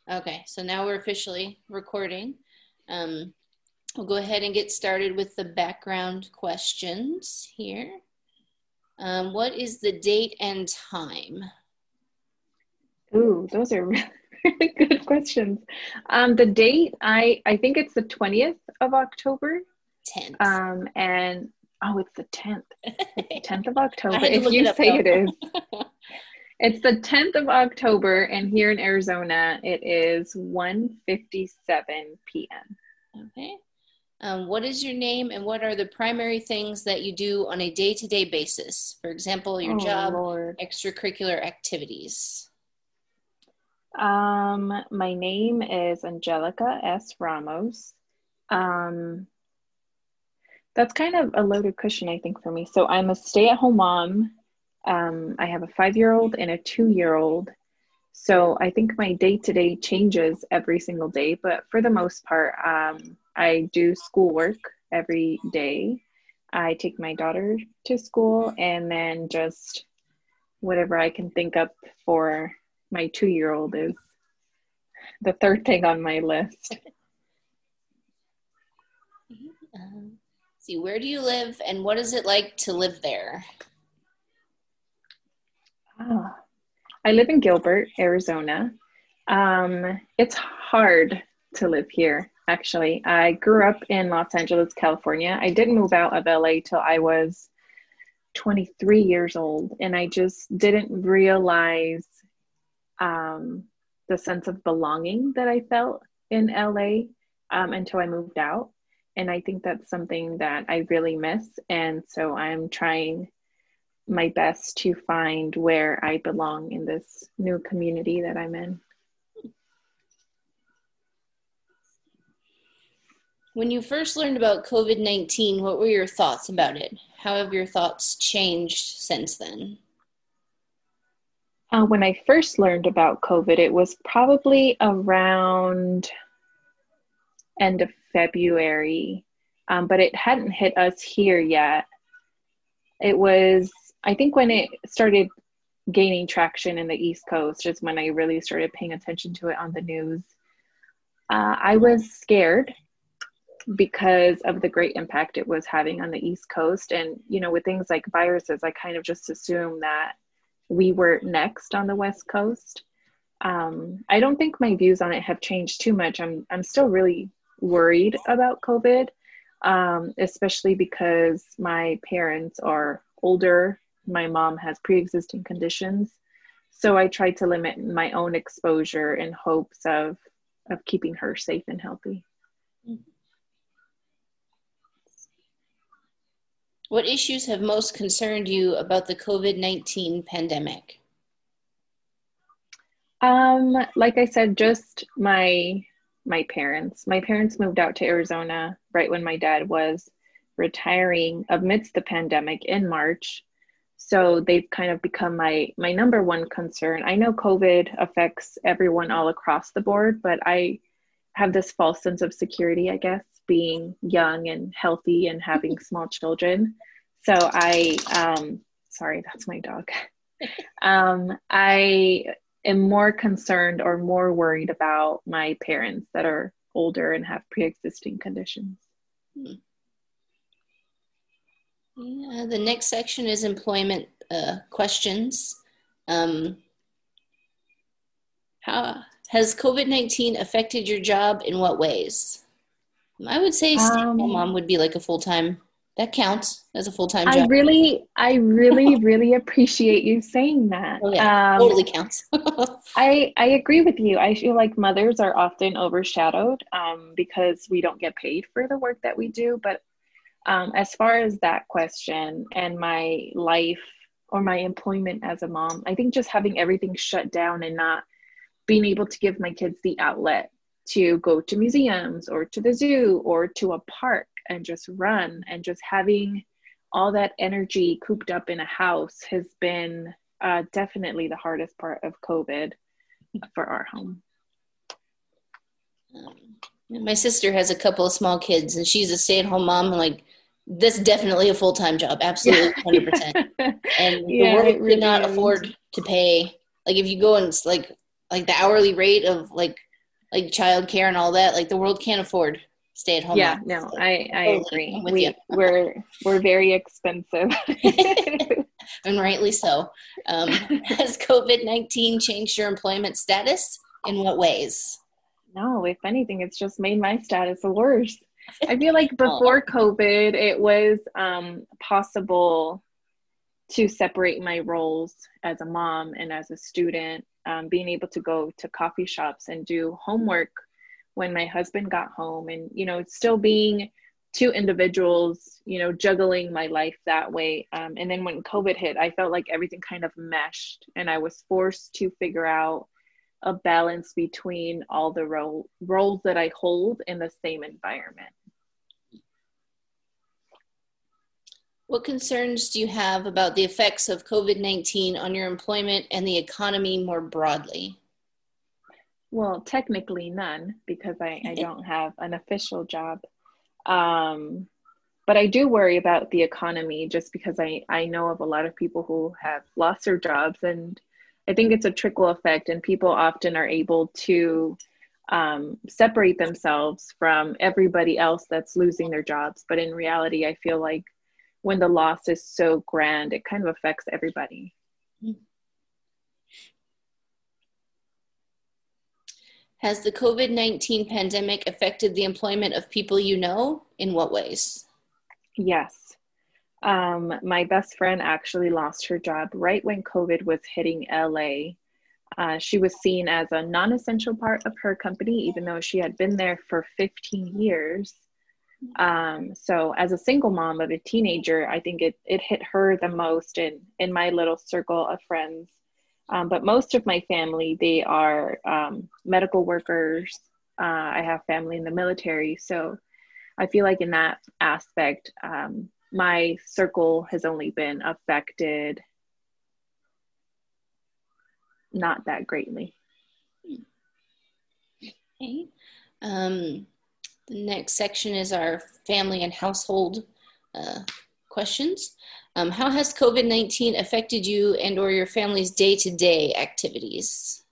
Okay, so now we're officially recording. Um, we'll go ahead and get started with the background questions here. What is the date and time? Ooh, those are really good questions. The date, I think it's the 20th of October. 10th. And oh, it's the 10th. It's the 10th of I October. had to If look it you up say though. it is. It's the 10th of October, and here in Arizona, it is 1:57 p.m. Okay. What is your name and what are the primary things that you do on a day-to-day basis? For example, your Oh, job, Lord. extracurricular activities. My name is Angelica S. Ramos. Um, that's kind of a loaded question, I think, for me. So I'm a stay-at-home mom. I have a 5-year-old and a 2-year-old. So I think my day-to-day changes every single day, but for the most part, I do schoolwork every day. I take my daughter to school and then just whatever I can think up for my 2-year-old is the third thing on my list. See, where do you live and what is it like to live there? Ah, I live in Gilbert, Arizona. It's hard to live here, actually. I grew up in Los Angeles, California. I didn't move out of LA till I was 23 years old, and I just didn't realize the sense of belonging that I felt in LA until I moved out. And I think that's something that I really miss. And so I'm trying my best to find where I belong in this new community that I'm in. When you first learned about COVID-19, what were your thoughts about it? How have your thoughts changed since then? When I first learned about COVID, it was probably around end of February, but it hadn't hit us here yet. It was, I think, when it started gaining traction in the East Coast, is when I really started paying attention to it on the news. I was scared because of the great impact it was having on the East Coast. And, you know, with things like viruses, I kind of just assumed that we were next on the West Coast. I don't think my views on it have changed too much. I'm still really worried about COVID, especially because my parents are older. My mom has pre-existing conditions. So I try to limit my own exposure in hopes of keeping her safe and healthy. What issues have most concerned you about the COVID-19 pandemic? Like I said, just my parents. My parents moved out to Arizona right when my dad was retiring amidst the pandemic in March. So they've kind of become my number one concern. I know COVID affects everyone all across the board, but I have this false sense of security, I guess, being young and healthy and having small children. So sorry, that's my dog. I am more concerned or more worried about my parents that are older and have pre-existing conditions. Yeah, the next section is employment questions. How has COVID-19 affected your job in what ways? I would say stay-at-home Um, mom would be like a full-time, that counts as a full-time I job. really, I really, really appreciate you saying that. Oh yeah, totally counts. I agree with you. I feel like mothers are often overshadowed because we don't get paid for the work that we do. But as far as that question and my life or my employment as a mom, I think just having everything shut down and not being able to give my kids the outlet to go to museums or to the zoo or to a park and just run, and just having all that energy cooped up in a house has been definitely the hardest part of COVID for our home. My sister has a couple of small kids and she's a stay-at-home mom, and like that's definitely a full-time job, absolutely 100%. And the Yeah, world it could really not is. afford to pay, like if you go and it's like the hourly rate of like like childcare and all that. Like the world can't afford stay-at-home Yeah, moms. no, So I totally, agree. I'm with you. We're very expensive. And rightly so. Has COVID-19 changed your employment status? In what ways? No, if anything, it's just made my status worse. I feel like Oh, before COVID, it was possible to separate my roles as a mom and as a student, being able to go to coffee shops and do homework when my husband got home, and still being two individuals, juggling my life that way. And then when COVID hit, I felt like everything kind of meshed, and I was forced to figure out a balance between all the roles that I hold in the same environment. what concerns do you have about the effects of COVID-19 on your employment and the economy more broadly? Well, technically none, because I don't have an official job. But I do worry about the economy, just because I know of a lot of people who have lost their jobs, and I think it's a trickle effect, and people often are able to separate themselves from everybody else that's losing their jobs. But in reality, I feel like when the loss is so grand, it kind of affects everybody. Has the COVID-19 pandemic affected the employment of people you know? In what ways? Yes. My best friend actually lost her job right when COVID was hitting LA. She was seen as a non-essential part of her company, even though she had been there for 15 years. So as a single mom of a teenager, I think it hit her the most in my little circle of friends. But most of my family, they are medical workers. I have family in the military. So I feel like in that aspect, my circle has only been affected not that greatly. Okay. The next section is our family and household questions. How has COVID-19 affected you and or your family's day-to-day activities?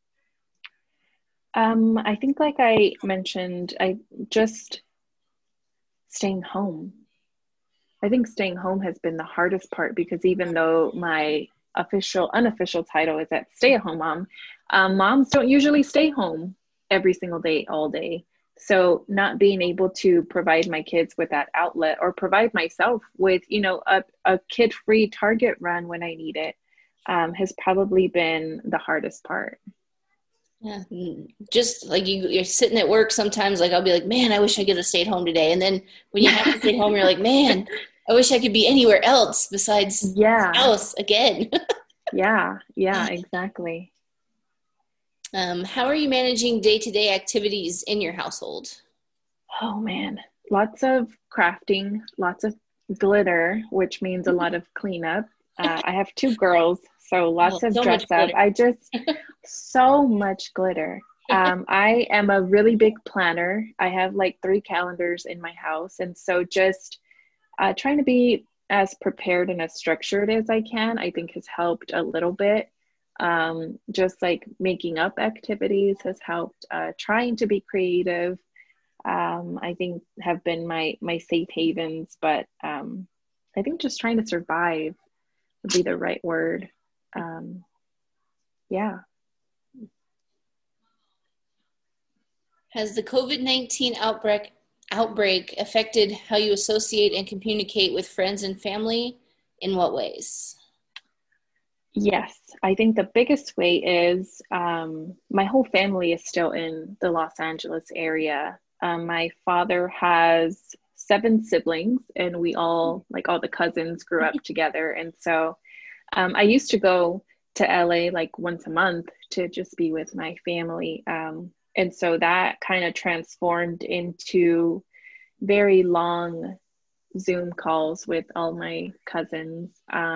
I think, like I mentioned, I just staying home. I think staying home has been the hardest part, because even though my unofficial title is that stay-at-home mom, moms don't usually stay home every single day, all day. So not being able to provide my kids with that outlet, or provide myself with, a kid-free Target run when I need it, has probably been the hardest part. Yeah, just like you're sitting at work sometimes, like I'll be like, man, I wish I could have stayed home today. And then when you have to stay home, you're like, man, I wish I could be anywhere else besides Yeah. the house again. Yeah, exactly. How are you managing day-to-day activities in your household? Oh man, lots of crafting, lots of glitter, which means a lot of cleanup. I have two girls, so lots of So dress much up. glitter. So much glitter. I am a really big planner. I have like 3 calendars in my house. And so just trying to be as prepared and as structured as I can, I think has helped a little bit. Just like making up activities has helped. Trying to be creative, I think have been my safe havens. But I think just trying to survive would be the right word. Yeah. Has the COVID-19 outbreak affected how you associate and communicate with friends and family? In what ways? Yes, I think the biggest way is my whole family is still in the Los Angeles area. My father has 7 siblings, and we all, like all the cousins, grew up together. And so I used to go to LA like once a month to just be with my family. And so that kind of transformed into very long Zoom calls with all my cousins.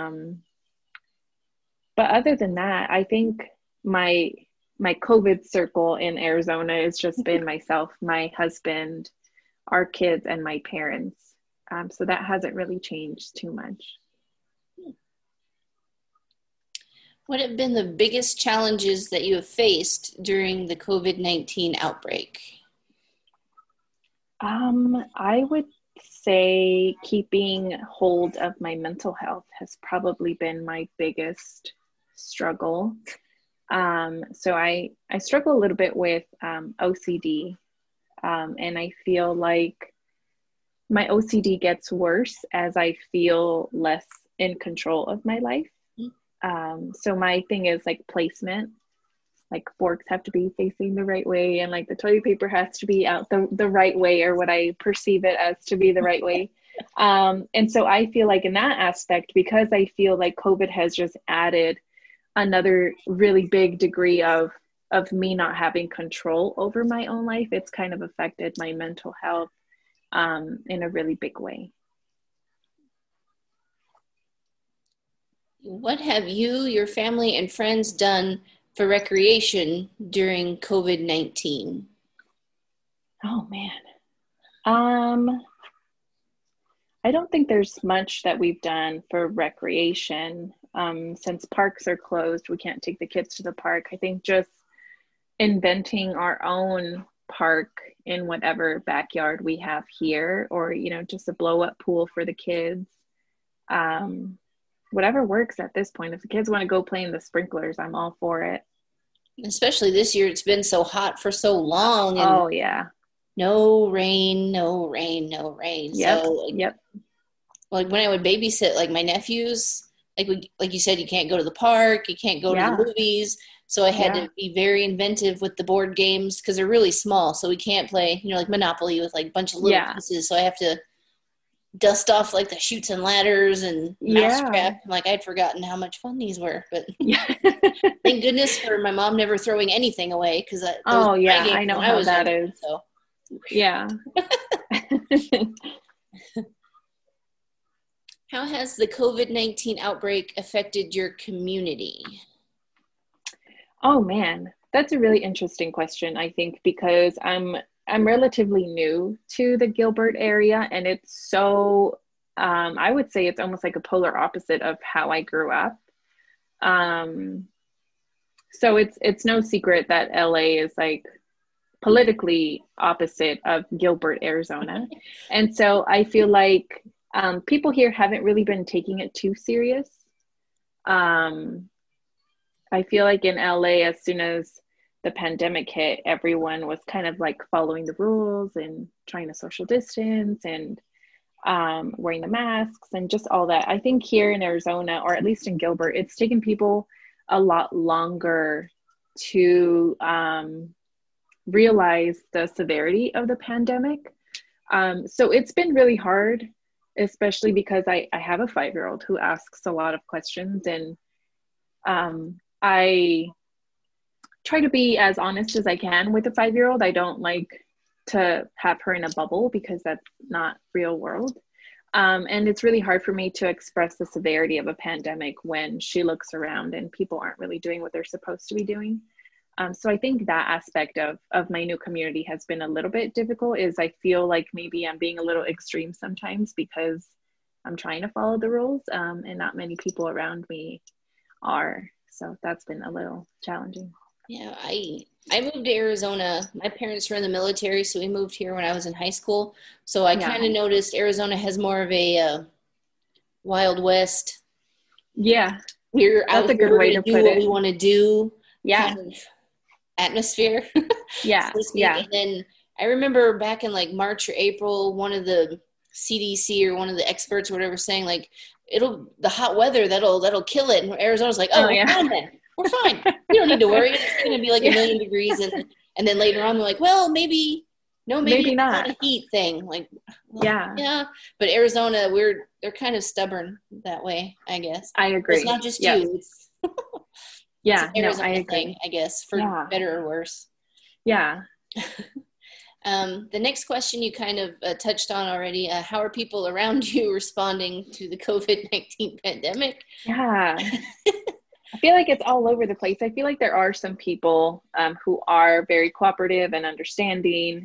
But other than that, I think my COVID circle in Arizona has just been myself, my husband, our kids, and my parents. So that hasn't really changed too much. What have been the biggest challenges that you have faced during the COVID-19 outbreak? I would say keeping hold of my mental health has probably been my biggest struggle. So I struggle a little bit with OCD, and I feel like my OCD gets worse as I feel less in control of my life. So my thing is like placement, like forks have to be facing the right way, and like the toilet paper has to be out the right way, or what I perceive it as to be the right way. And so I feel like in that aspect, because I feel like COVID has just added another really big degree of me not having control over my own life, it's kind of affected my mental health in a really big way. What have you, your family, and friends done for recreation during COVID-19? Oh man. I don't think there's much that we've done for recreation. Since parks are closed, we can't take the kids to the park. I think just inventing our own park in whatever backyard we have here, or, just a blow up pool for the kids. Whatever works at this point. If the kids want to go play in the sprinklers, I'm all for it. Especially this year, it's been so hot for so long. And oh, yeah. No rain, no rain, no rain. Yep. So, yep. Like when I would babysit, like my nephews, like you said, you can't go to the park, you can't go to the movies. So I had to be very inventive with the board games because they're really small. So we can't play, like Monopoly with like a bunch of little pieces. So I have to dust off like the chutes and ladders and mousetrap. Like I'd forgotten how much fun these were, but thank goodness for my mom never throwing anything away because I know how that is. So. Yeah. How has the COVID-19 outbreak affected your community? Oh man, that's a really interesting question, I think, because I'm relatively new to the Gilbert area, and it's so I would say it's almost like a polar opposite of how I grew up. So it's no secret that LA is like politically opposite of Gilbert, Arizona. And so I feel like people here haven't really been taking it too serious. I feel like in LA, as soon as the pandemic hit, everyone was kind of like following the rules and trying to social distance and wearing the masks and just all that. I think here in Arizona, or at least in Gilbert, it's taken people a lot longer to realize the severity of the pandemic. So it's been really hard, especially because I have a 5-year-old who asks a lot of questions, and I try to be as honest as I can with a 5-year-old. I don't like to have her in a bubble because that's not real world. And it's really hard for me to express the severity of a pandemic when she looks around and people aren't really doing what they're supposed to be doing. So I think that aspect of my new community has been a little bit difficult. Is I feel like maybe I'm being a little extreme sometimes because I'm trying to follow the rules, and not many people around me are. So that's been a little challenging. Yeah, I moved to Arizona. My parents were in the military, so we moved here when I was in high school. So I kind of noticed Arizona has more of a Wild West. Yeah, we're out here to do what we want to do. Yeah. Kind of atmosphere. Yeah. So and then I remember back in like March or April, one of the CDC or one of the experts or whatever saying like the hot weather that'll kill it. And Arizona's like, we're fine then. We're fine. You don't need to worry. It's going to be like 1,000,000 degrees, and then later on they're like, well, maybe not. It's not a heat thing. Like, yeah. But Arizona, they're kind of stubborn that way, I guess. I agree. It's not just you. It's I agree. Thing, I guess, for better or worse. Yeah. The next question you kind of touched on already. How are people around you responding to the COVID-19 pandemic? Yeah. I feel like it's all over the place. I feel like there are some people who are very cooperative and understanding.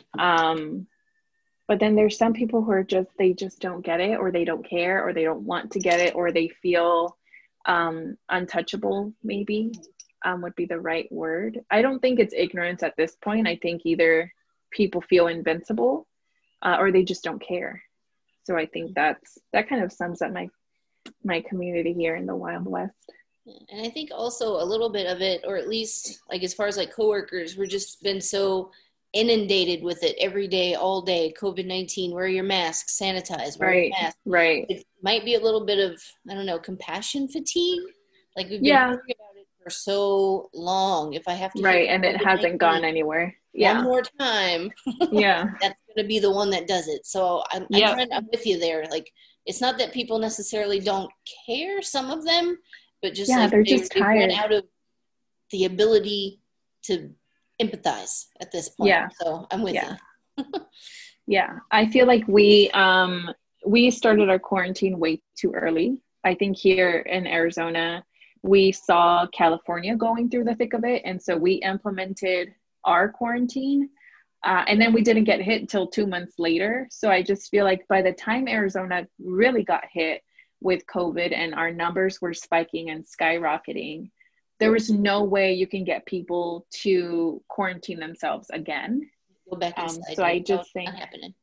But then there's some people who are they just don't get it, or they don't care, or they don't want to get it, or they feel untouchable, maybe, would be the right word. I don't think it's ignorance at this point. I think either people feel invincible or they just don't care. So I think that kind of sums up my community here in the Wild West. And I think also a little bit of it, or at least like as far as like coworkers, we're just been so inundated with it every day, all day. COVID-19, wear your mask, sanitize, wear your mask. Right. It might be a little bit of, I don't know, compassion fatigue. Like we've been hearing about it for so long. If I have to right, and it hasn't gone anywhere. One more time. Yeah. That's going to be the one that does it. So I'm with you there. Like, it's not that people necessarily don't care, some of them, but just like they're just tired. Ran out of the ability to empathize at this point. Yeah. So I'm with you. Yeah. I feel like we started our quarantine way too early. I think here in Arizona, we saw California going through the thick of it. And so we implemented our quarantine. And then we didn't get hit until 2 months later. So I just feel like by the time Arizona really got hit with COVID and our numbers were spiking and skyrocketing, there was no way you can get people to quarantine themselves again. Go back inside. So I just think,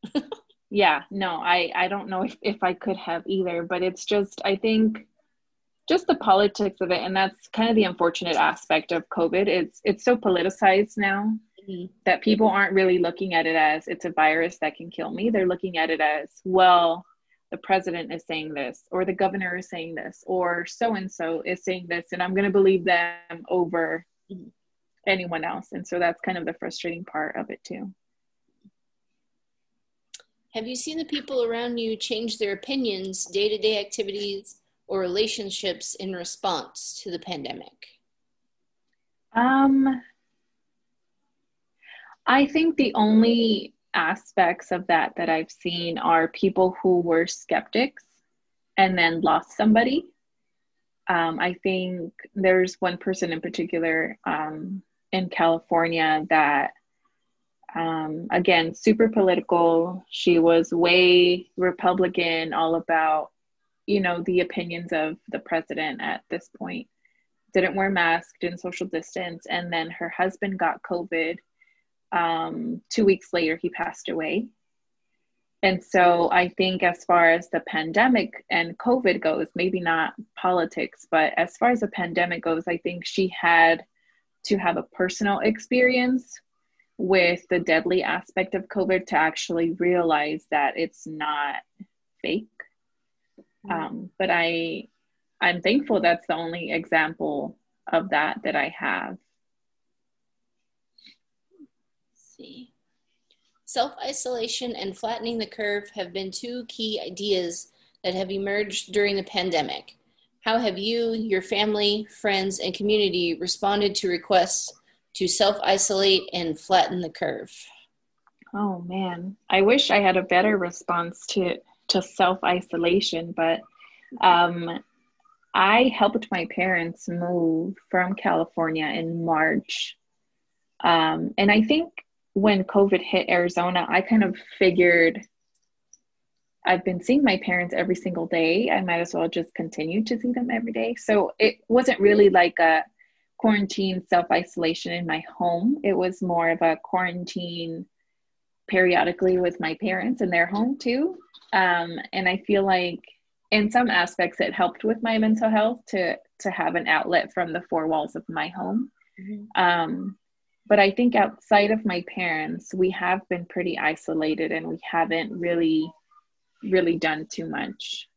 I don't know if I could have either, but it's just, I think just the politics of it. And that's kind of the unfortunate aspect of COVID. It's so politicized now that people aren't really looking at it as it's a virus that can kill me. They're looking at it as, well, the president is saying this, or the governor is saying this, or so-and-so is saying this, and I'm going to believe them over anyone else. And so that's kind of the frustrating part of it too. Have you seen the people around you change their opinions, day-to-day activities, or relationships in response to the pandemic? I think the only aspects of that I've seen are people who were skeptics and then lost somebody. I think there's one person in particular in California that, again, super political. She was way Republican, all about, the opinions of the president at this point. Didn't wear masks, didn't social distance. And then her husband got COVID. 2 weeks later, he passed away. And so I think as far as the pandemic and COVID goes, maybe not politics, but as far as the pandemic goes, I think she had to have a personal experience with the deadly aspect of COVID to actually realize that it's not fake. But I'm thankful that's the only example of that I have. See. Self-isolation and flattening the curve have been two key ideas that have emerged during the pandemic. How have you, your family, friends, and community responded to requests to self-isolate and flatten the curve? Oh man, I wish I had a better response to self-isolation, but I helped my parents move from California in March. And I think when COVID hit Arizona, I kind of figured I've been seeing my parents every single day. I might as well just continue to see them every day. So it wasn't really like a quarantine self-isolation in my home. It was more of a quarantine periodically with my parents in their home too. And I feel like in some aspects it helped with my mental health to have an outlet from the four walls of my home. But I think outside of my parents, we have been pretty isolated and we haven't really done too much.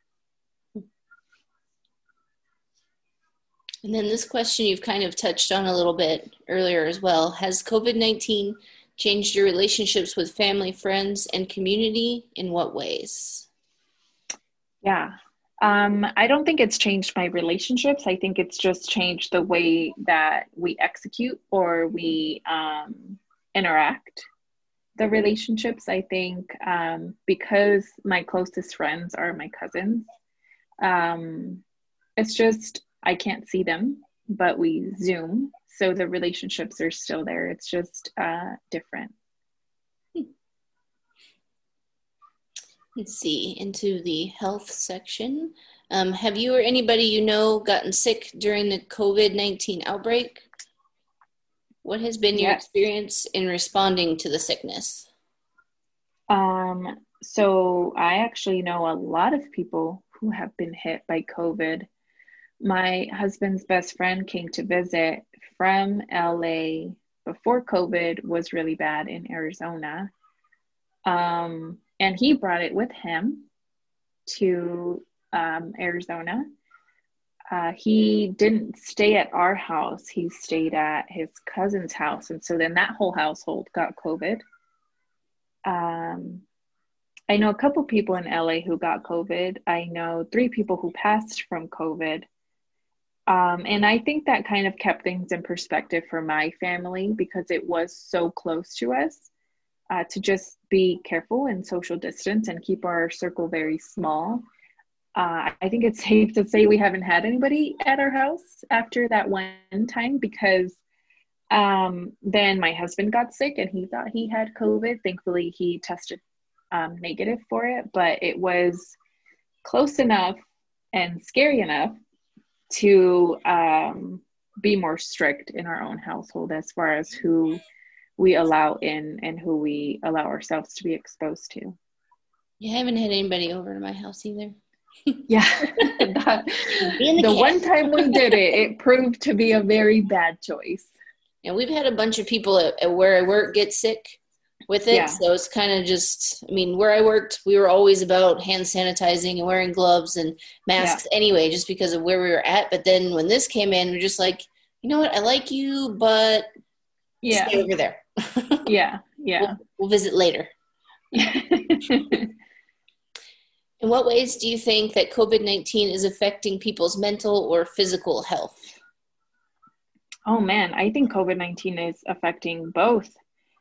And then this question you've kind of touched on a little bit earlier as well. Has COVID-19 changed your relationships with family, friends, and community? In what ways? Yeah. I don't think it's changed my relationships. I think it's just changed the way that we execute or we interact the relationships. I think because my closest friends are my cousins, it's just, I can't see them, but we Zoom. So the relationships are still there. It's just different. Let's see, into the health section. Have you or anybody you know gotten sick during the COVID-19 outbreak? What has been your Yes. experience in responding to the sickness? So I actually know a lot of people who have been hit by COVID. My husband's best friend came to visit from LA before COVID was really bad in Arizona. And he brought it with him to Arizona. He didn't stay at our house. He stayed at his cousin's house. And so then that whole household got COVID. I know a couple people in LA who got COVID. I know 3 people who passed from COVID. And I think that kind of kept things in perspective for my family because it was so close to us, to just be careful and social distance and keep our circle very small. I think it's safe to say we haven't had anybody at our house after that one time because then my husband got sick and he thought he had COVID. Thankfully, he tested negative for it, but it was close enough and scary enough to be more strict in our own household as far as who we allow in and who we allow ourselves to be exposed to. Yeah, I haven't had anybody over to my house either. Yeah, the one time we did it, it proved to be a very bad choice. And we've had a bunch of people at where I work get sick with it. Yeah. So it's kind of just, I mean, where I worked, we were always about hand sanitizing and wearing gloves and masks anyway, just because of where we were at. But then when this came in, we're just like, you know what? I like you, but stay over there. Yeah. We'll visit later. In what ways do you think that COVID-19 is affecting people's mental or physical health? Oh man, I think COVID-19 is affecting both.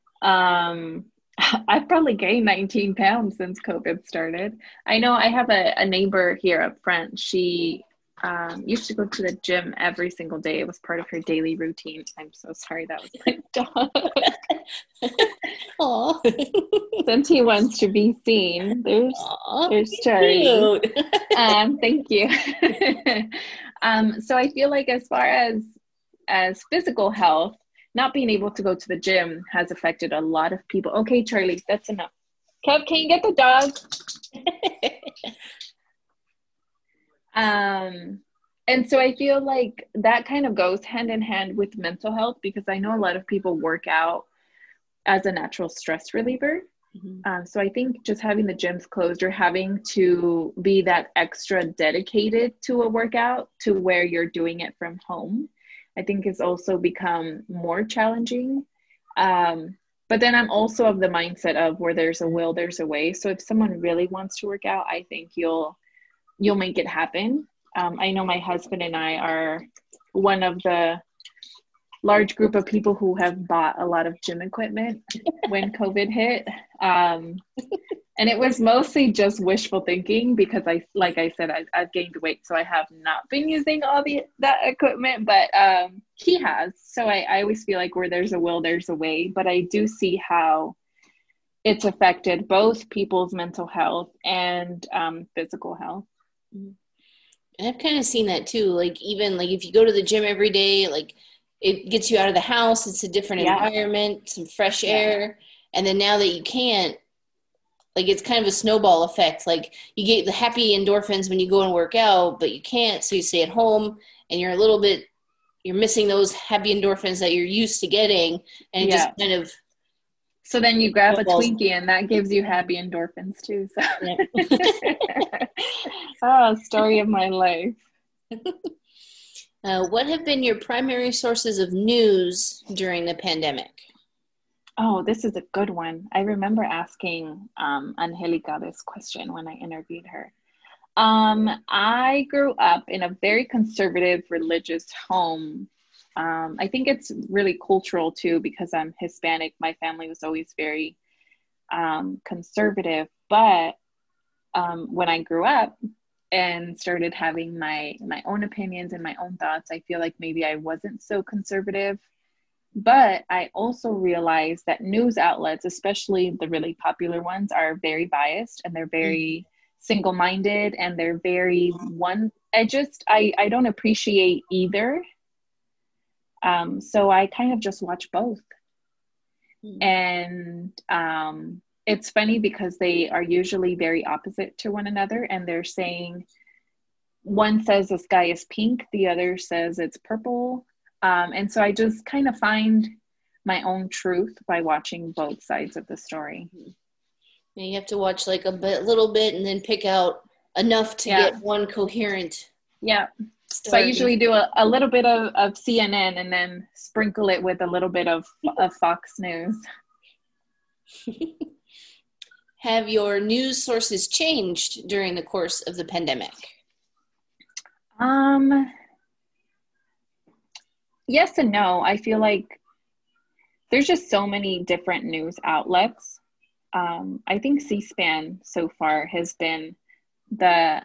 I've probably gained 19 pounds since COVID started. I know I have a neighbor here up front. She used to go to the gym every single day. It was part of her daily routine. I'm so sorry, that was my dog. Aww. Since he wants to be seen, there's Charlie. Thank you. So I feel like as far as physical health, not being able to go to the gym has affected a lot of people. Okay, Charlie, that's enough. Kev, can you get the dog? And so I feel like that kind of goes hand in hand with mental health because I know a lot of people work out as a natural stress reliever. Mm-hmm. So I think just having the gyms closed or having to be that extra dedicated to a workout to where you're doing it from home, I think has also become more challenging. But then I'm also of the mindset of where there's a will, there's a way. So if someone really wants to work out, I think you'll make it happen. I know my husband and I are one of the large group of people who have bought a lot of gym equipment when COVID hit. And it was mostly just wishful thinking because like I said, I've gained weight, so I have not been using all that equipment, but he has. So I always feel like where there's a will, there's a way, but I do see how it's affected both people's mental health and physical health. And I've kind of seen that too. Like even like if you go to the gym every day, like it gets you out of the house. It's a different environment, some fresh air. And then now that you can't, like it's kind of a snowball effect. Like you get the happy endorphins when you go and work out, but you can't. So you stay at home and you're missing those happy endorphins that you're used to getting. And it just kind of. So then you grab a Twinkie and that gives you happy endorphins too. So. Story of my life. What have been your primary sources of news during the pandemic? Oh, this is a good one. I remember asking Angelica this question when I interviewed her. I grew up in a very conservative religious home. I think it's really cultural too because I'm Hispanic. My family was always very conservative. But when I grew up and started having my own opinions and my own thoughts, I feel like maybe I wasn't so conservative. But I also realized that news outlets, especially the really popular ones, are very biased and they're very single-minded, and they're very one. I don't appreciate either. So I kind of just watch both. And it's funny because they are usually very opposite to one another, and they're saying, one says the sky is pink, the other says it's purple. And so I just kind of find my own truth by watching both sides of the story. Yeah, you have to watch like little bit and then pick out enough to get one coherent. Yeah. So I usually do a little bit of CNN and then sprinkle it with a little bit of Fox News. Have your news sources changed during the course of the pandemic? Yes and no. I feel like there's just so many different news outlets. I think C-SPAN so far has been the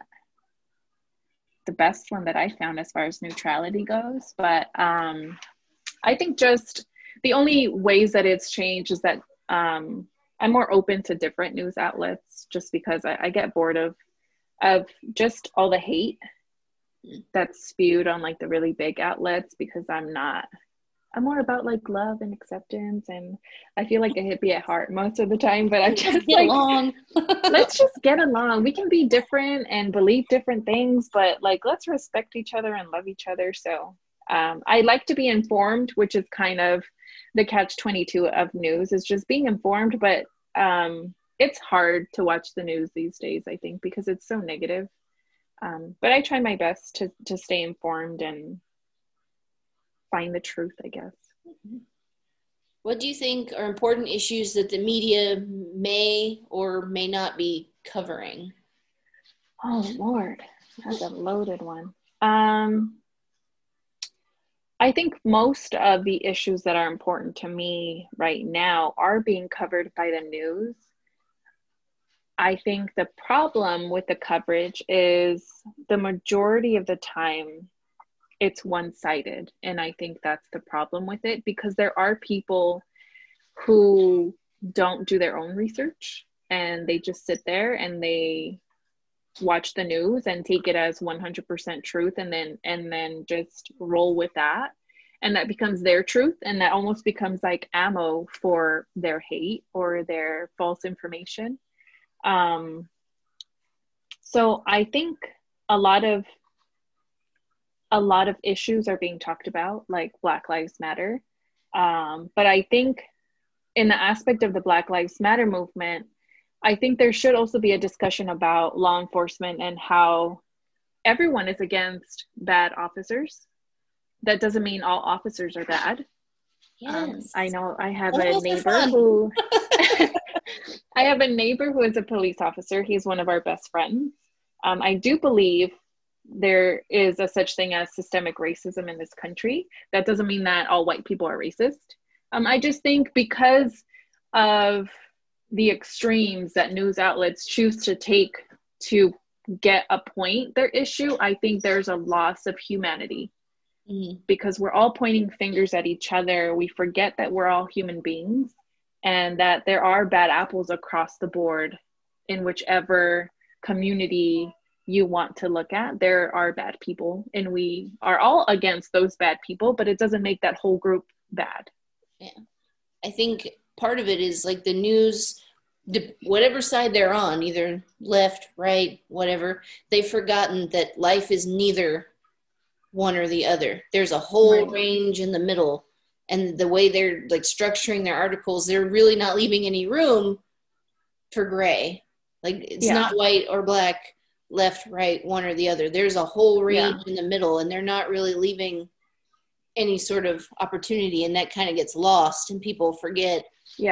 best one that I found as far as neutrality goes. But I think just the only ways that it's changed is that I'm more open to different news outlets, just because I get bored of just all the hate that's spewed on like the really big outlets, because I'm more about like love and acceptance, and I feel like a hippie at heart most of the time, but I'm just get along. Let's just get along. We can be different and believe different things, but like, let's respect each other and love each other. So I like to be informed, which is kind of the catch-22 of news, is just being informed. But it's hard to watch the news these days, I think, because it's so negative. But I try my best to stay informed and find the truth, I guess. What do you think are important issues that the media may or may not be covering? Oh, Lord, that's a loaded one. I think most of the issues that are important to me right now are being covered by the news. I think the problem with the coverage is the majority of the time it's one-sided. And I think that's the problem with it, because there are people who don't do their own research and they just sit there and they watch the news and take it as 100% truth and then just roll with that. And that becomes their truth, and that almost becomes like ammo for their hate or their false information. So I think a lot of issues are being talked about, like Black Lives Matter. But I think in the aspect of the Black Lives Matter movement, I think there should also be a discussion about law enforcement and how everyone is against bad officers. That doesn't mean all officers are bad. Yes. I know I have a neighbor who I have a neighbor who is a police officer. He's one of our best friends. I do believe there is a such thing as systemic racism in this country. That doesn't mean that all white people are racist. I just think because of the extremes that news outlets choose to take to get a point their issue, I think there's a loss of humanity. Because we're all pointing fingers at each other. We forget that we're all human beings and that there are bad apples across the board in whichever community you want to look at. There are bad people, and we are all against those bad people, but it doesn't make that whole group bad. Yeah. I think part of it is like the news, whatever side they're on, either left, right, whatever, they've forgotten that life is neither one or the other. There's a whole range in the middle, and the way they're like structuring their articles, they're really not leaving any room for gray. Like it's not white or black, left, right, one or the other. There's a whole range in the middle, and they're not really leaving any sort of opportunity, and that kind of gets lost and people forget.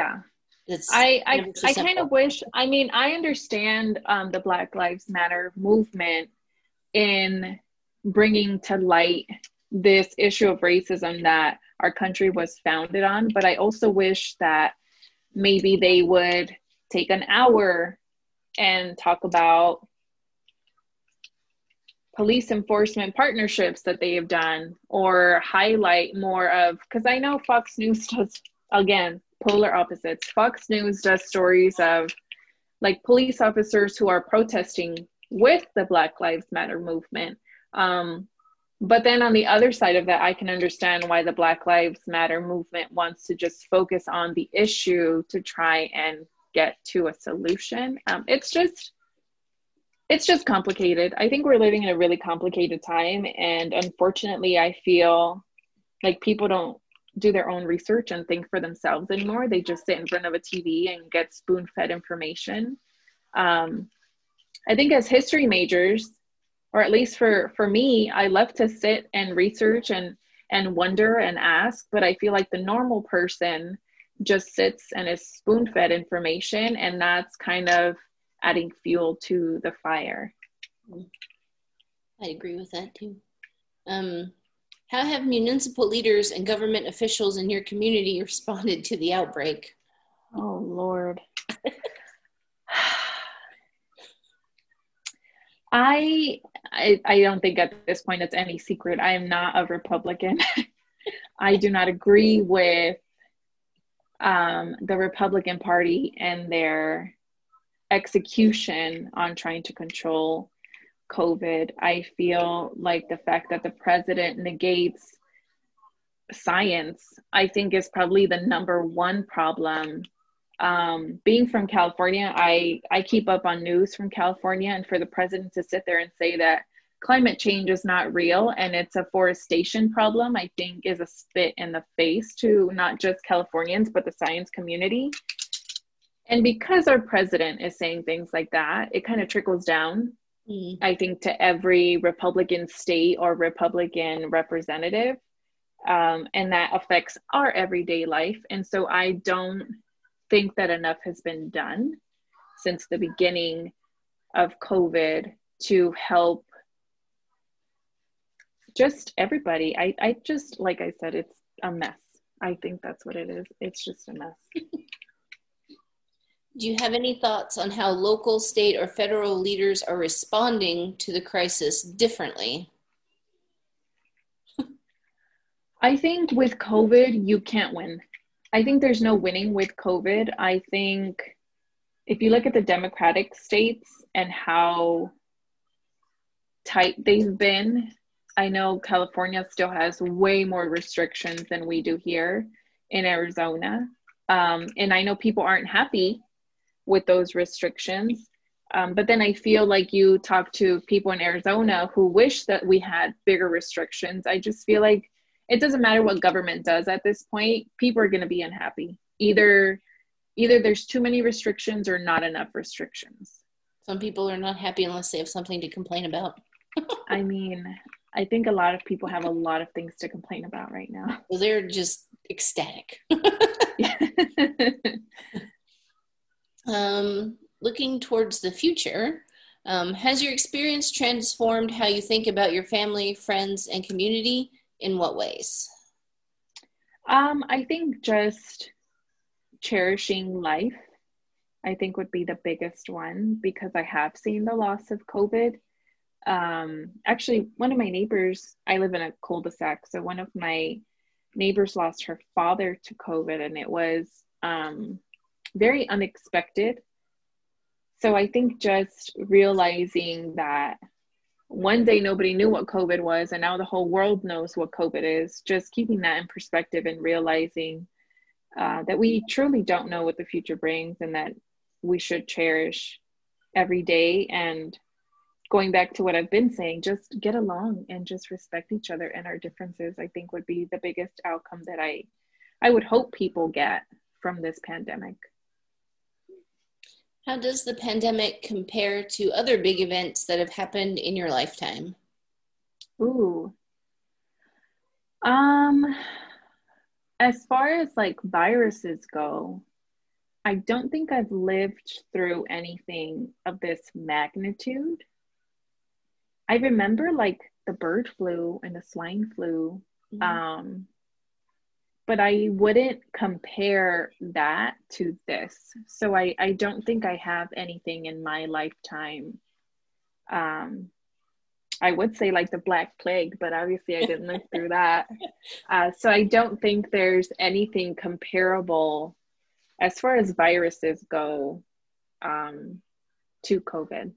I kind of wish, I mean, I understand the Black Lives Matter movement in bringing to light this issue of racism that our country was founded on, but I also wish that maybe they would take an hour and talk about police enforcement partnerships that they have done, or highlight more of, because I know Fox News does, again, polar opposites. Fox News does stories of like police officers who are protesting with the Black Lives Matter movement. But then on the other side of that, I can understand why the Black Lives Matter movement wants to just focus on the issue to try and get to a solution. It's just complicated. I think we're living in a really complicated time. And unfortunately, I feel like people don't do their own research and think for themselves anymore. They just sit in front of a TV and get spoon-fed information. I think as history majors, or at least for me, I love to sit and research and wonder and ask, but I feel like the normal person just sits and is spoon-fed information, and that's kind of adding fuel to the fire. I agree with that too. How have municipal leaders and government officials in your community responded to the outbreak? Oh, Lord. I don't think at this point it's any secret. I am not a Republican. I do not agree with the Republican Party and their execution on trying to control COVID. I feel like the fact that the president negates science, I think, is probably the number one problem. Being from California, I keep up on news from California, and for the president to sit there and say that climate change is not real and it's a forestation problem, I think is a spit in the face to not just Californians, but the science community. And because our president is saying things like that, it kind of trickles down, I think, to every Republican state or Republican representative. And that affects our everyday life. And so I don't think that enough has been done since the beginning of COVID to help just everybody. I just, like I said, it's a mess. I think that's what it is. It's just a mess. Do you have any thoughts on how local, state, or federal leaders are responding to the crisis differently? I think with COVID, you can't win. I think there's no winning with COVID. I think if you look at the Democratic states and how tight they've been, I know California still has way more restrictions than we do here in Arizona. And I know people aren't happy with those restrictions. But then I feel like you talk to people in Arizona who wish that we had bigger restrictions. I just feel like it doesn't matter what government does at this point, people are going to be unhappy. Either there's too many restrictions or not enough restrictions. Some people are not happy unless they have something to complain about. I mean, I think a lot of people have a lot of things to complain about right now. Well, they're just ecstatic. Looking towards the future, has your experience transformed how you think about your family, friends, and community? In what ways? I think just cherishing life, I think, would be the biggest one, because I have seen the loss of COVID. Actually, one of my neighbors, I live in a cul-de-sac, so one of my neighbors lost her father to COVID, and it was very unexpected. So I think just realizing that one day nobody knew what COVID was, and now the whole world knows what COVID is, just keeping that in perspective and realizing that we truly don't know what the future brings, and that we should cherish every day. And going back to what I've been saying, just get along and just respect each other and our differences, I think would be the biggest outcome that I would hope people get from this pandemic. How does the pandemic compare to other big events that have happened in your lifetime? Ooh. As far as like viruses go, I don't think I've lived through anything of this magnitude. I remember like the bird flu and the swine flu, but I wouldn't compare that to this. So I don't think I have anything in my lifetime. I would say like the Black Plague, but obviously I didn't live through that. So I don't think there's anything comparable as far as viruses go to COVID.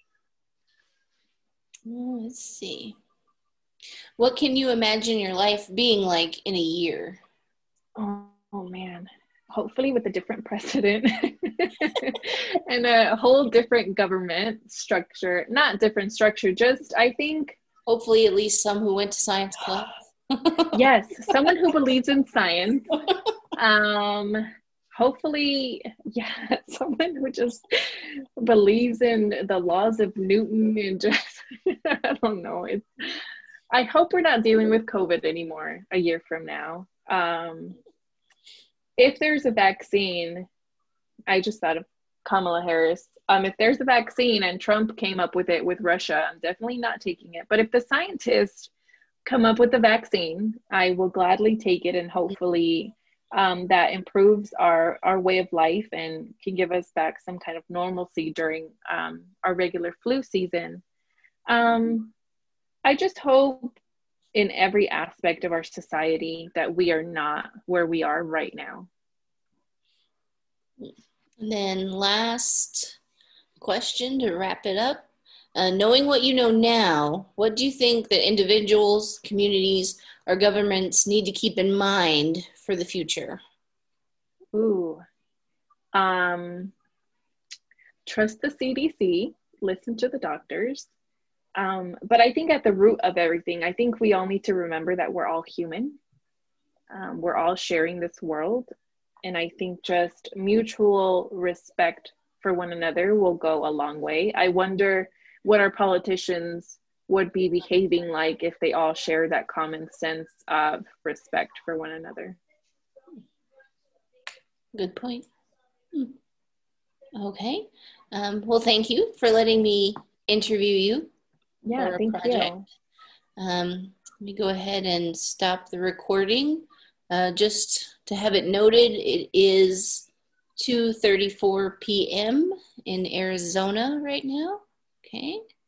Let's see. What can you imagine your life being like in a year? Oh man, hopefully with a different president and a whole different government structure. Not different structure, just I think. Hopefully at least some who went to science class. Yes, someone who believes in science. Hopefully, yeah, someone who just believes in the laws of Newton and just, I don't know. I hope we're not dealing with COVID anymore a year from now. If there's a vaccine, I just thought of Kamala Harris. If there's a vaccine and Trump came up with it with Russia, I'm definitely not taking it. But if the scientists come up with the vaccine, I will gladly take it, and hopefully that improves our way of life and can give us back some kind of normalcy during our regular flu season. I just hope in every aspect of our society that we are not where we are right now. And then last question to wrap it up. Knowing what you know now, what do you think that individuals, communities, or governments need to keep in mind for the future? Ooh. Trust the CDC, listen to the doctors. But I think at the root of everything, I think we all need to remember that we're all human. We're all sharing this world. And I think just mutual respect for one another will go a long way. I wonder what our politicians would be behaving like if they all share that common sense of respect for one another. Good point. Okay. Well, thank you for letting me interview you. Yeah, thank you. Let me go ahead and stop the recording. Just to have it noted, it is 2:34 p.m. in Arizona right now. Okay.